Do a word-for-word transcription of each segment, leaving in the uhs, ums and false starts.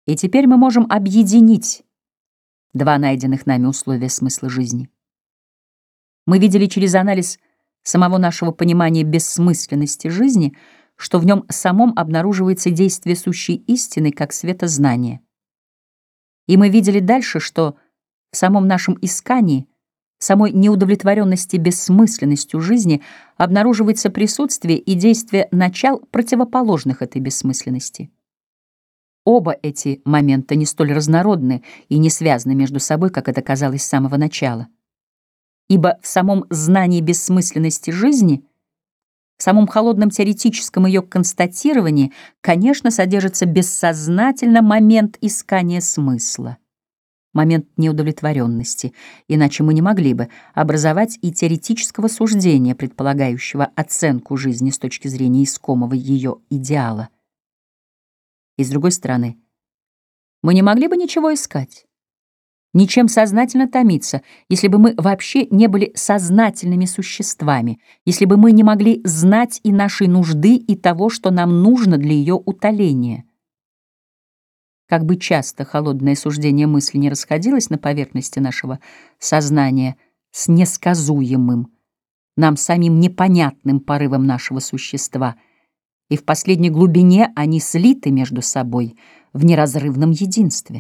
И теперь мы можем объединить два найденных нами условия смысла жизни. Мы видели через анализ самого нашего понимания бессмысленности жизни, что в нем самом обнаруживается действие сущей истины как светознание. И мы видели дальше, что в самом нашем искании, в самой неудовлетворенности бессмысленностью жизни обнаруживается присутствие и действие начал, противоположных этой бессмысленности. Оба эти момента не столь разнородны и не связаны между собой, как это казалось с самого начала. Ибо в самом знании бессмысленности жизни, в самом холодном теоретическом ее констатировании, конечно, содержится бессознательно момент искания смысла, момент неудовлетворенности, иначе мы не могли бы образовать и теоретического суждения, предполагающего оценку жизни с точки зрения искомого ее идеала. И с другой стороны, мы не могли бы ничего искать, ничем сознательно томиться, если бы мы вообще не были сознательными существами, если бы мы не могли знать и нашей нужды, и того, что нам нужно для ее утоления. Как бы часто холодное суждение мысли не расходилось на поверхности нашего сознания с несказуемым, нам самим непонятным порывом нашего существа, и в последней глубине они слиты между собой в неразрывном единстве.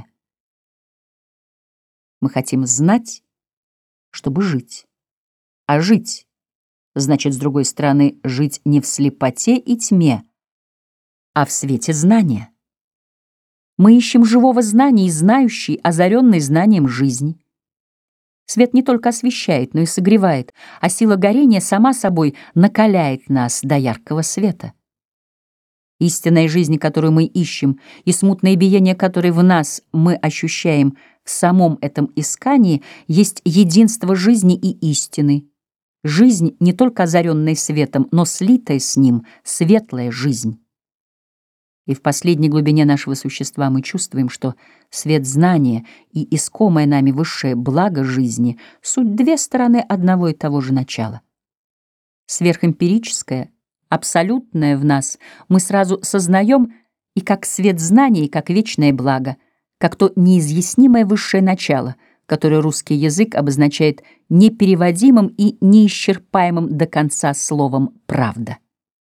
Мы хотим знать, чтобы жить. А жить значит, с другой стороны, жить не в слепоте и тьме, а в свете знания. Мы ищем живого знания и знающей, озаренной знанием жизни. Свет не только освещает, но и согревает, а сила горения сама собой накаляет нас до яркого света. Истинная жизнь, которую мы ищем, и смутное биение, которое в нас мы ощущаем в самом этом искании, есть единство жизни и истины. Жизнь, не только озаренная светом, но слитая с ним, светлая жизнь. И в последней глубине нашего существа мы чувствуем, что свет знания и искомое нами высшее благо жизни — суть две стороны одного и того же начала. Сверхэмпирическое, абсолютное в нас мы сразу сознаем и как свет знания, и как вечное благо, как то неизъяснимое высшее начало, которое русский язык обозначает непереводимым и неисчерпаемым до конца словом «правда».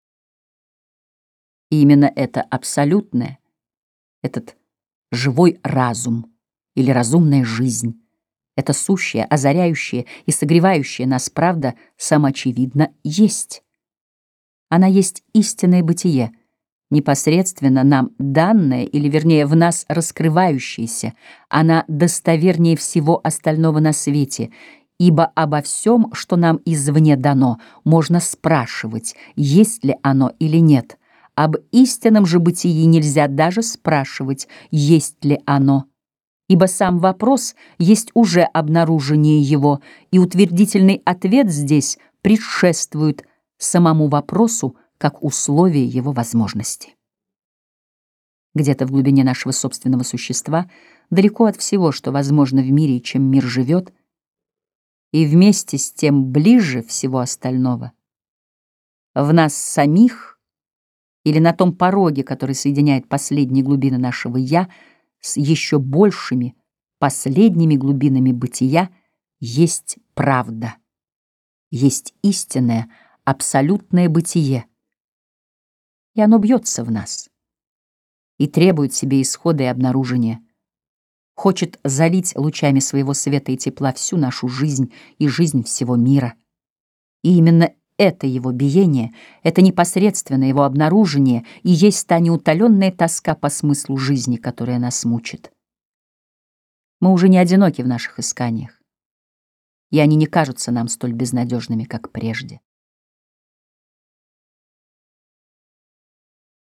И именно это абсолютное, этот живой разум или разумная жизнь, это сущее, озаряющее и согревающее нас правда самоочевидно есть. Она есть истинное бытие, непосредственно нам данное, или вернее в нас раскрывающееся. Она достовернее всего остального на свете, ибо обо всем, что нам извне дано, можно спрашивать, есть ли оно или нет. Об истинном же бытии нельзя даже спрашивать, есть ли оно, ибо сам вопрос есть уже обнаружение его, и утвердительный ответ здесь предшествует самому вопросу как условие его возможности. Где-то в глубине нашего собственного существа, далеко от всего, что возможно в мире и чем мир живет, и вместе с тем ближе всего остального, в нас самих или на том пороге, который соединяет последние глубины нашего «я» с еще большими последними глубинами бытия, есть правда, есть истинное, абсолютное бытие. И оно бьется в нас и требует себе исхода и обнаружения, хочет залить лучами своего света и тепла всю нашу жизнь и жизнь всего мира. И именно это его биение, это непосредственное его обнаружение и есть та неутоленная тоска по смыслу жизни, которая нас мучит. Мы уже не одиноки в наших исканиях, и они не кажутся нам столь безнадежными, как прежде.